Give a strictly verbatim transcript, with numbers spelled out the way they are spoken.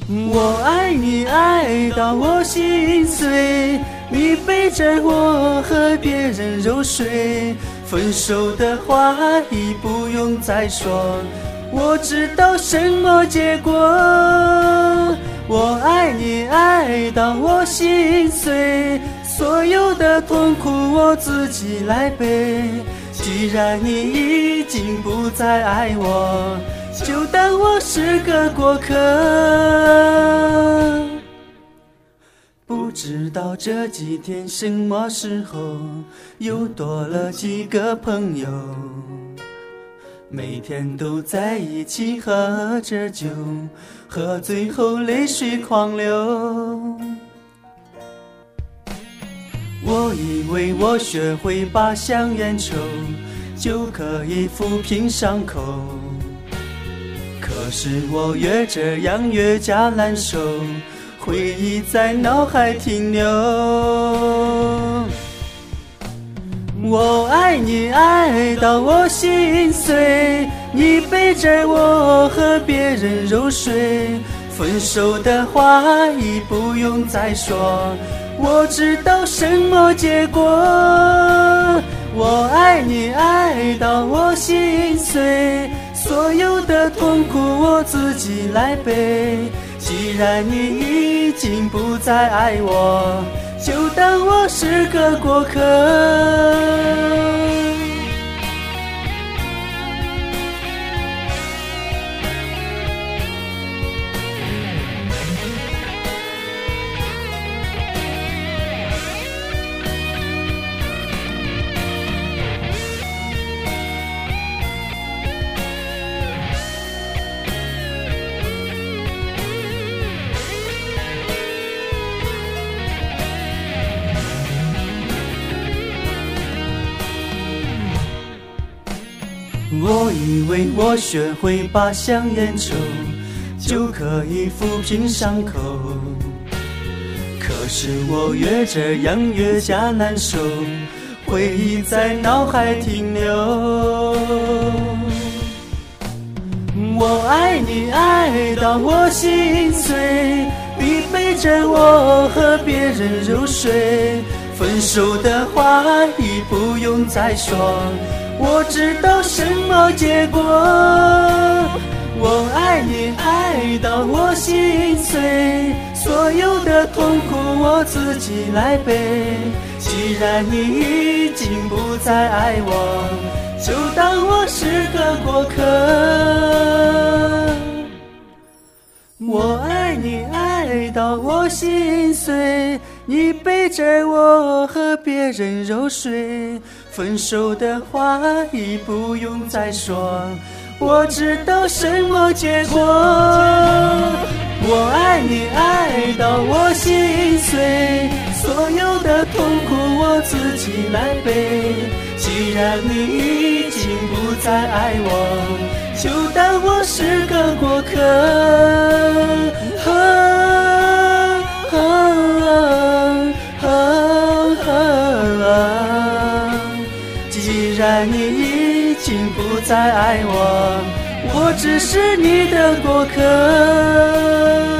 我爱你爱到我心碎，你背着我和别人入睡，分手的话已不用再说，我知道什么结果。我爱你爱到我心碎，所有的痛苦我自己来背，既然你已经不再爱我，就当我是个过客。不知道这几天什么时候又多了几个朋友，每天都在一起喝着酒，喝醉后泪水狂流。我以为我学会把香烟抽，就可以抚平伤口，可是我越这样越加难受，回忆在脑海停留。我爱你爱到我心碎，你背着我和别人入睡，分手的话已不用再说，我知道什么结果。我爱你爱到我心碎，所有的痛苦我自己来背，既然你已经不再爱我，就当我是个过客。我以为我学会把香烟抽，就可以抚平伤口，可是我越这样越加难受，回忆在脑海停留。我爱你爱到我心碎，你背着我和别人入睡，分手的话已不用再说，我知道什么结果。我爱你爱到我心碎，所有的痛苦我自己来背，既然你已经不再爱我，就当我是个过客。我爱你爱到我心碎，你背着我和别人入睡，分手的话已不用再说，我知道什么结果。我爱你爱到我心碎，所有的痛苦我自己来背，既然你已经不再爱我，就当我是个过客。啊啊啊啊啊！既然你已经不再爱我，我只是你的过客。